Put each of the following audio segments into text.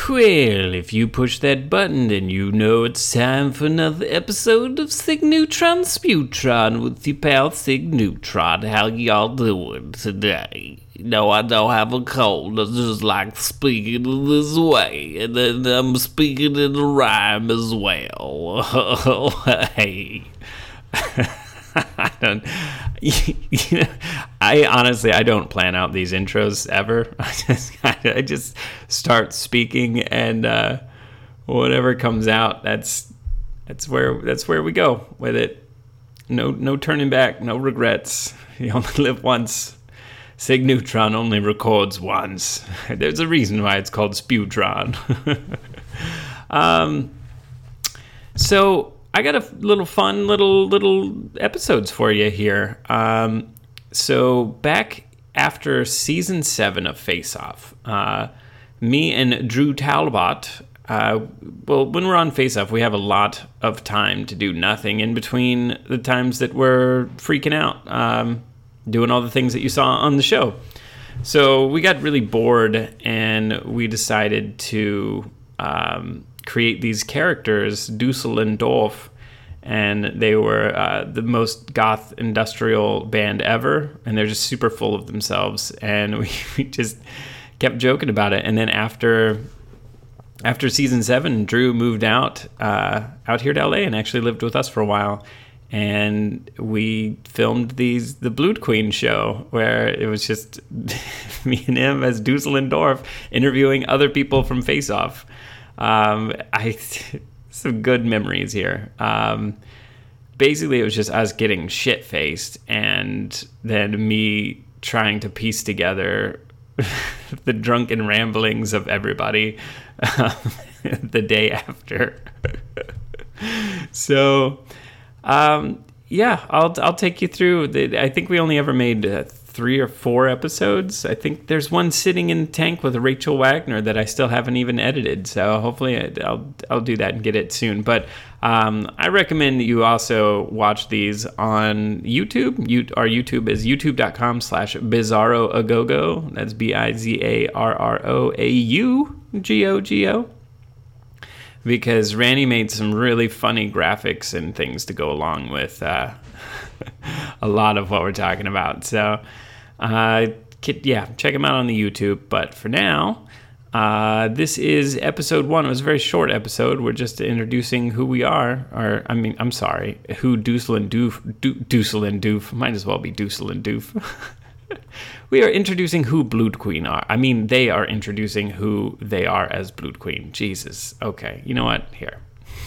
Well, if you push that button, then you know it's time for another episode of Sig Neutron Sputron with your pal Sig Neutron. How y'all doing today? No, I don't have a cold. I just like speaking in this way, and then I'm speaking in a rhyme as well. Hey. I honestly don't plan out these intros ever. I just start speaking, and whatever comes out, that's where we go with it. No turning back, no regrets. You only live once. Sig Neutron only records once. There's a reason why it's called Sputron. So I got a little fun little episodes for you here. So back after season 7 of Face Off, me and Drew Talbot, when we're on Face Off, we have a lot of time to do nothing in between the times that we're freaking out, doing all the things that you saw on the show. So we got really bored, and we decided to create these characters, Dussel and Dorf, and they were the most goth industrial band ever, and they're just super full of themselves, and we just kept joking about it. And then after season 7, Drew moved out here to LA and actually lived with us for a while, and we filmed the Blood Queen show, where it was just me and him as Dussel and Dorf interviewing other people from Face Off. Some good memories here. Basically, it was just us getting shit-faced, and then me trying to piece together the drunken ramblings of everybody the day after. So, yeah, I'll take you through. I think we only ever made 3 or 4 episodes. I think there's one sitting in the tank with Rachel Wagner that I still haven't even edited. So hopefully I'll do that and get it soon. But I recommend that you also watch these on YouTube. Our YouTube is youtube.com/bizarroagogo. That's BIZARROAUGOGO. Because Randy made some really funny graphics and things to go along with a lot of what we're talking about. So, check him out on the YouTube. But for now, this is episode 1. It was a very short episode. We're just introducing who we are. Who Dussel and Doof. Might as well be Dussel and Doof. We are introducing who Blood Queen are. I mean, they are introducing who they are as Blood Queen. Jesus. Okay, you know what? Here.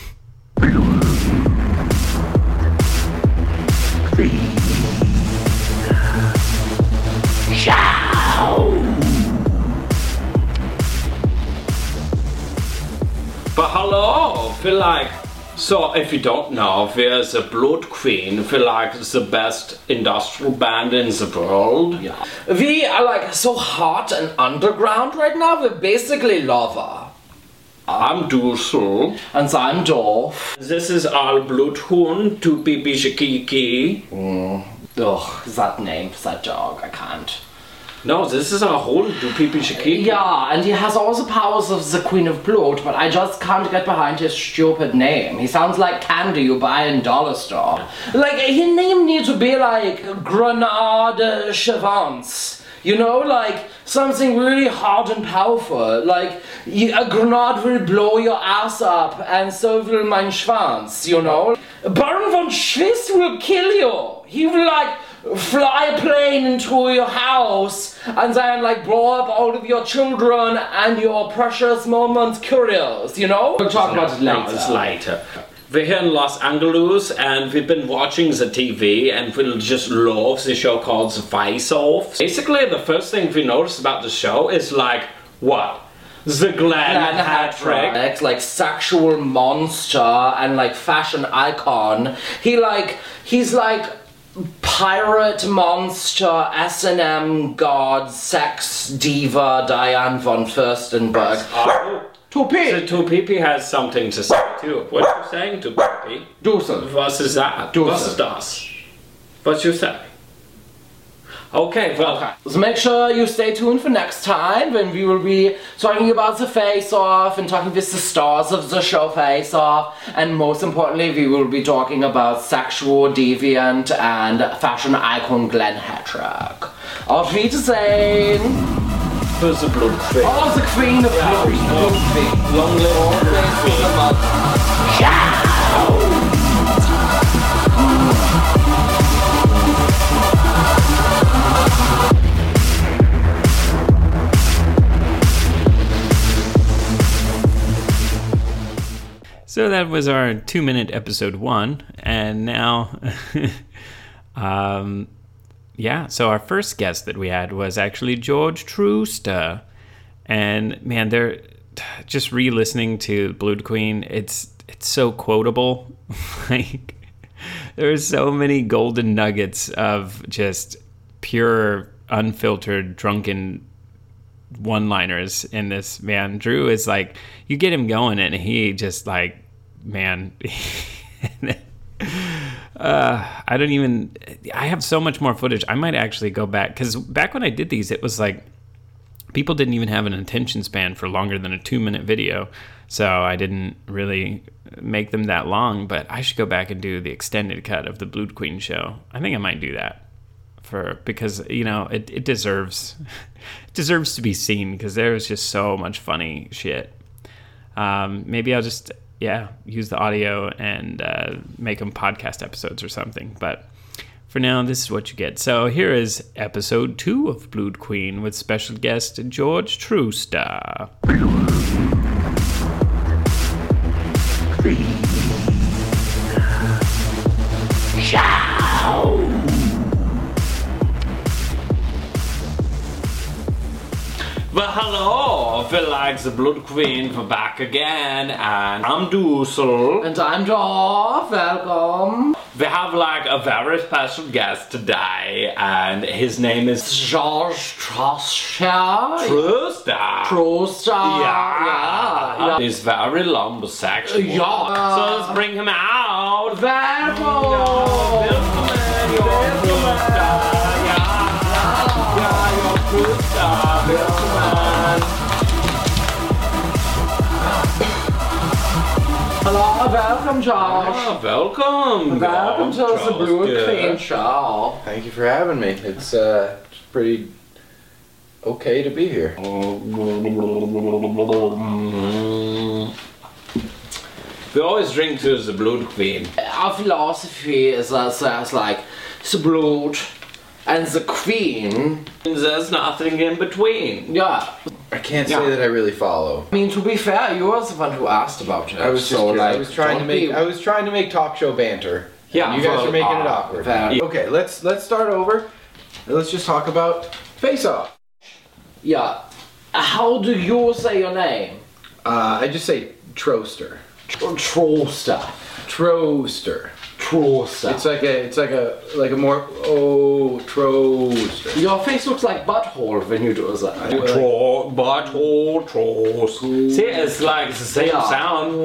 But hello, so if you don't know, there's a Blood Queen, the best industrial band in the world. Yeah. We are so hot and underground right now, we're basically lava. I'm Dussel. And I'm Dorf. This is our Bloodhound, to Pipi Shikiki. Ugh, that name, that dog, I can't. No, this is our whole Pipi Shikiki. Yeah, and he has all the powers of the Queen of Blood, but I just can't get behind his stupid name. He sounds like candy you buy in dollar store. His name needs to be Grenade Chevance. You know, something really hard and powerful. A grenade will blow your ass up, and so will mein Schwanz, you know? Baron von Schwiss will kill you. He will, fly a plane into your house and then blow up all of your children and your precious moments curious, you know? We'll talk about it later. No, it's later. We're here in Los Angeles, and we've been watching the TV, and we just love the show called The Face Off. Basically, the first thing we noticed about the show is what? The Glenn hat trick. Sexual monster and fashion icon. He's pirate monster, S&M god, sex diva Diane von Furstenberg. Tupi! So Tupi has something to say too. What are you saying to Tupi? Dussel. What is that? Dussel. What is das? What you say? Okay, well, Okay. So make sure you stay tuned for next time when we will be talking about the Face Off and talking with the stars of the show Face Off, and most importantly we will be talking about sexual deviant and fashion icon Glenn Hedrick. Auf Wiedersehen! who's the Blood Queen? Oh, the Queen of Blood. Long live the Queen. So that was our 2-minute episode 1, and now, so our first guest that we had was actually George Trooster, and man, they're just re-listening to Blood Queen. It's so quotable. Like, there's so many golden nuggets of just pure, unfiltered, drunken one-liners in this. Man, Drew is like, you get him going and he just like, man, I have so much more footage. I might actually go back, because back when I did these, it was like people didn't even have an attention span for longer than a 2-minute video, so I didn't really make them that long. But I should go back and do the extended cut of the Blood Queen show. I think I might do that because you know it deserves to be seen, because there was just so much funny shit. Maybe I'll just use the audio and make them podcast episodes or something. But for now, this is what you get. So here is episode 2 of Blood Queen with special guest George Trooster. Well, hello, I feel like the Blood Queen, we're back again, and I'm Dusel. And I'm Dorf, welcome. We have like a very special guest today, and his name is George Trooster. Trooster. Yeah. He's very lumbosexual. Yeah. So let's bring him out. Welcome. Hello, welcome, Josh. Welcome. Welcome to the Blood Queen show. Thank you for having me. It's pretty okay to be here. We always drink to the Blood Queen. Our philosophy is that there's like the blood and the queen. There's nothing in between. Yeah. I can't say that I really follow. I mean, to be fair, you were the one who asked about it. I was trying to make talk show banter. Yeah, you guys are making it awkward. fair. Okay, let's start over. Let's just talk about Face Off. Yeah. How do you say your name? I just say Trooster. Trooster. Trooster. Trooster. It's like a more Trooster. Your face looks like butthole when you do that. See, it's like the same sound.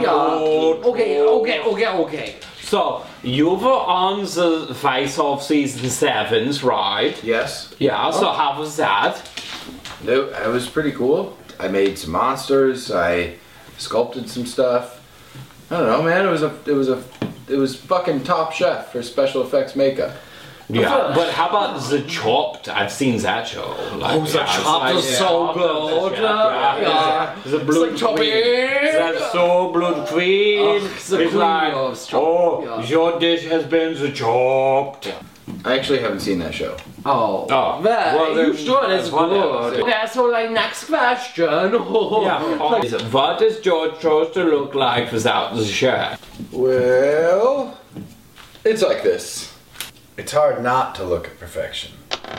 Okay. So, you were on the Face Off season 7s, right? Yes. Yeah, so how was that? It was pretty cool. I made some monsters. I sculpted some stuff. I don't know, man. It was fucking Top Chef for special effects makeup. Yeah, but how about the Chopped? I've seen that show. Like, The Chopped is so good. The Blood Queen. That's so Blood Queen. The It's like, queen of Chopped. your dish has been the Chopped. I actually haven't seen that show. Oh. Oh. Well, then you should. It's that's one good. episode. Okay, so like next question. What does George Trooster look like without the shirt? Well, it's like this. It's hard not to look at perfection.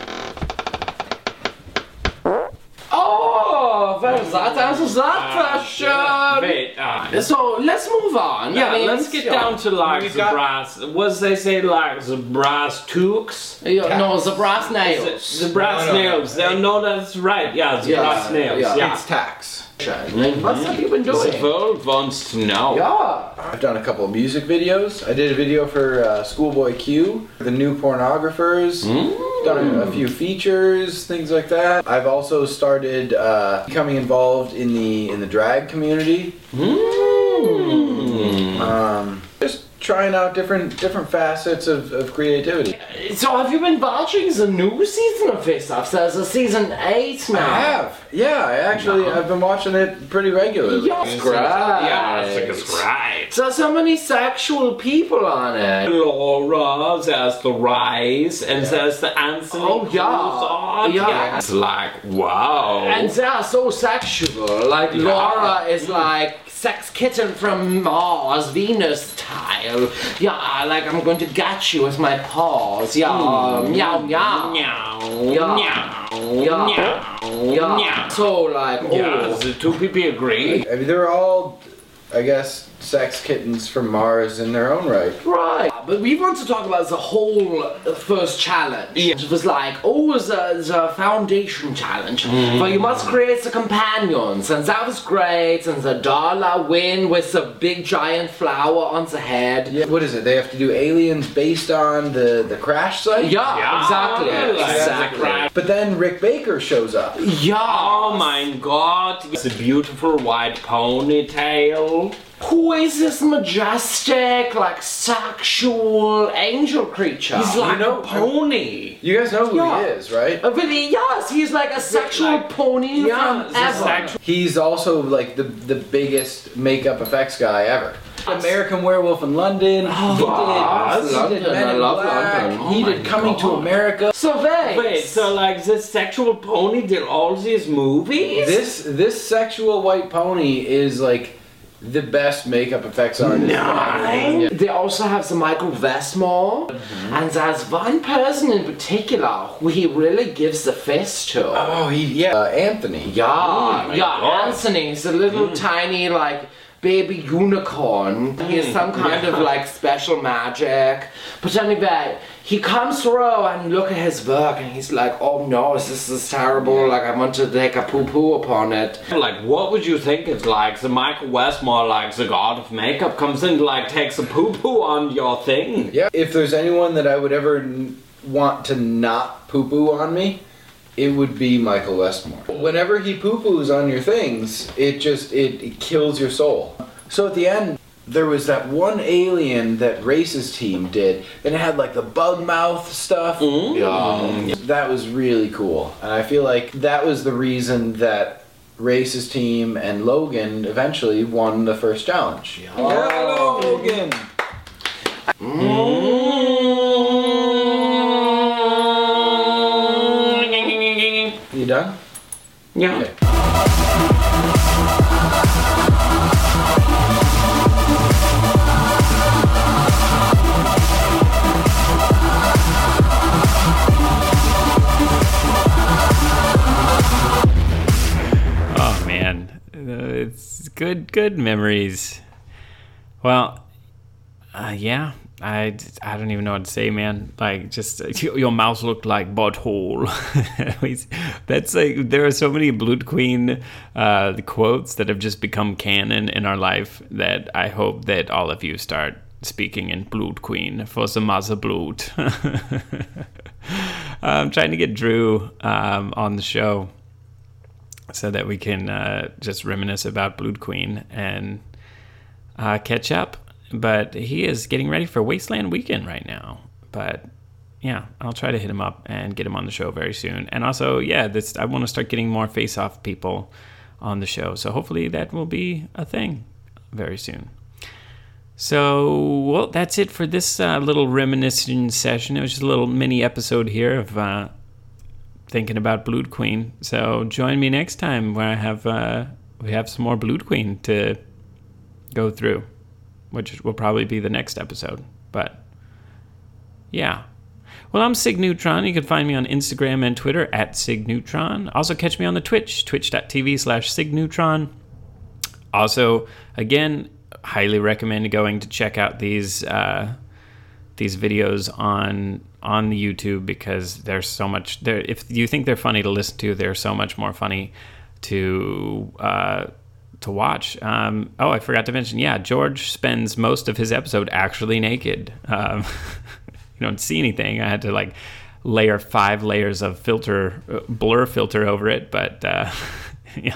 Oh, well, that answers that question. Wait, So let's move on. yeah, I mean, let's get down to like We've the got- brass. What they say, like the brass tooks? No, the brass nails. The brass No. nails. No, that's right. Yeah, the brass nails. Yeah. It's tax. What's have you been The doing? world wants to know. Yeah. I've done a couple of music videos. I did a video for Schoolboy Q, the new pornographers. done a few features, things like that. I've also started becoming involved in the drag community. Just trying out different facets of creativity. So have you been watching the new season of Face Off? There's a season 8 now. I have. Yeah, I've been watching it pretty regularly. Yes, great. Yeah, it's great. There's so many sexual people on it. Laura, there's the Rice, and there's the Anthony. Oh, yeah. Cruz. Yeah. It's like, wow. And they are so sexual. Like Laura is like sex kitten from Mars, Venus style. Yeah, like I'm going to get you with my paws. Yeah, meow meow. Meow, Yeah. meow, meow, Yeah. So like, Yeah, the two people agree. I mean, they're all, I guess, sex kittens from Mars in their own right. right. But we want to talk about the whole first challenge. Yeah. It was like, the foundation challenge. Where you must create the companions. And that was great. And the dollar win with the big giant flower on the head. Yeah. What is it? They have to do aliens based on the crash site? Yeah, exactly. Exactly. But then Rick Baker shows up. Yeah. Oh my god, it's a beautiful white ponytail. Who is this majestic, like sexual angel creature? He's like know- a pony. You guys know who Yeah. he is, right? Really, yes, he's like a sexual Like- pony Yeah, from it's a ever. sexual- He's also like the biggest makeup effects guy ever. American Werewolf in London. yes, he did London, Men I in love Black. London. Oh He my did Coming to God. America. So Wait, so like this sexual pony did all these movies? This sexual white pony is like the best makeup effects artist. Nice. Yeah. They also have the Michael Westmore, and there's one person in particular who he really gives the fist to. Oh, Anthony. Yeah, my yeah, God. Anthony's a little tiny, like, baby unicorn. He has some kind of, like, special magic. But anyway, he comes through and look at his work, and he's like, oh no, this is terrible, like, I want to take a poo-poo upon it. Like, what would you think it's like? The Michael Westmore, like the god of makeup, comes in, like, takes a poo-poo on your thing. Yeah. If there's anyone that I would ever want to not poo-poo on me, it would be Michael Westmore. Whenever he poo-poos on your things, it kills your soul. So at the end, there was that one alien that Race's team did, and it had like the bug mouth stuff. Yeah. That was really cool. And I feel like that was the reason that Race's team and Logan eventually won the first challenge. Yeah, Logan! You done? Yeah. Okay. Oh man, it's good memories. Well, yeah, I don't even know what to say, man. Like, just your mouse looked like butthole. That's like, there are so many Blood Queen quotes that have just become canon in our life that I hope that all of you start speaking in Blood Queen for the mother blood. I'm trying to get Drew on the show so that we can just reminisce about Blood Queen and catch up. But he is getting ready for Wasteland Weekend right now. But yeah, I'll try to hit him up and get him on the show very soon. And also, yeah, I want to start getting more face-off people on the show. So hopefully that will be a thing very soon. So, well, that's it for this little reminiscence session. It was just a little mini episode here of thinking about Blood Queen. So join me next time where we have some more Blood Queen to go through, which will probably be the next episode. But yeah. Well, I'm Sig Neutron. You can find me on Instagram and Twitter at Sig Neutron. Also catch me on the Twitch, twitch.tv/Sig Neutron. Also, again, highly recommend going to check out these videos on the YouTube, because there's so much there. If you think they're funny to listen to, they're so much more funny to watch. I forgot to mention, yeah, George spends most of his episode actually naked. You don't see anything. I had to layer 5 layers of blur filter over it, but yeah.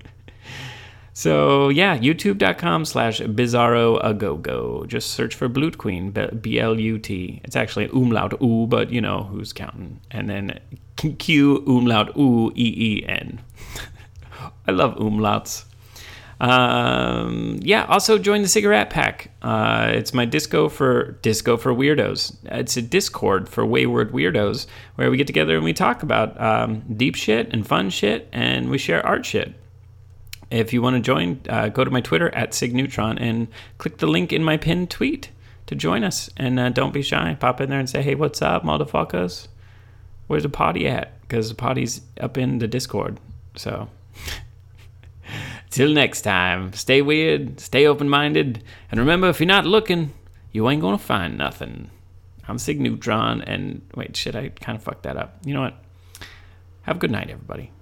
So yeah, youtube.com/bizarroagogo. Just search for Blut Queen, B-L-U-T. It's actually umlaut U, but you know who's counting. And then Q umlaut U E-E-N. I love umlauts. Yeah, also join the Cigarette Pack. It's my disco for weirdos. It's a Discord for wayward weirdos where we get together and we talk about deep shit and fun shit, and we share art shit. If you want to join, go to my Twitter @SigNeutron and click the link in my pinned tweet to join us. And don't be shy. Pop in there and say, hey, what's up, motherfuckers? Where's the potty at? Because the potty's up in the Discord. So, till next time, stay weird, stay open-minded, and remember, if you're not looking, you ain't gonna find nothing. I'm Sig Neutron, and wait, shit, I kind of fucked that up. You know what? Have a good night, everybody.